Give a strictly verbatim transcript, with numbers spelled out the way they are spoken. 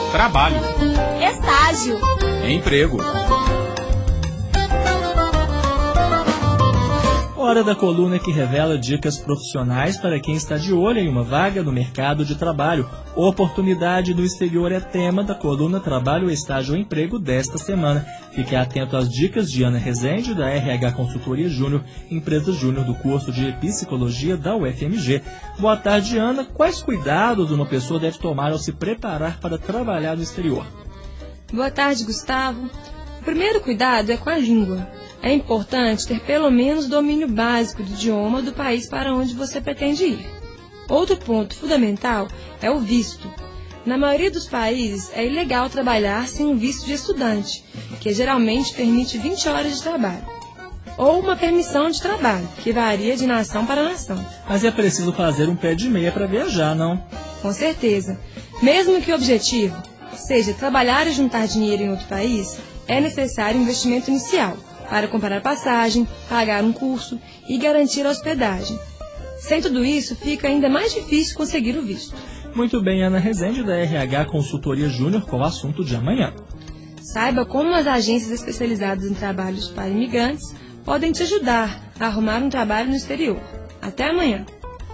trabalho, estágio, emprego. Hora da coluna que revela dicas profissionais para quem está de olho em uma vaga no mercado de trabalho. Oportunidade no exterior é tema da coluna Trabalho, Estágio ou Emprego desta semana. Fique atento às dicas de Ana Rezende, da R H Consultoria Júnior, empresa júnior do curso de Psicologia da U F M G. Boa tarde, Ana. Quais cuidados uma pessoa deve tomar ao se preparar para trabalhar no exterior? Boa tarde, Gustavo. O primeiro cuidado é com a língua. É importante ter pelo menos domínio básico do idioma do país para onde você pretende ir. Outro ponto fundamental é o visto. Na maioria dos países, é ilegal trabalhar sem um visto de estudante, que geralmente permite vinte horas de trabalho, ou uma permissão de trabalho, que varia de nação para nação. Mas é preciso fazer um pé de meia para viajar, não? Com certeza. Mesmo que o objetivo seja trabalhar e juntar dinheiro em outro país, é necessário um investimento inicial para comprar passagem, pagar um curso e garantir a hospedagem. Sem tudo isso, fica ainda mais difícil conseguir o visto. Muito bem, Ana Rezende, da R H Consultoria Júnior, com o assunto de amanhã. Saiba como as agências especializadas em trabalhos para imigrantes podem te ajudar a arrumar um trabalho no exterior. Até amanhã!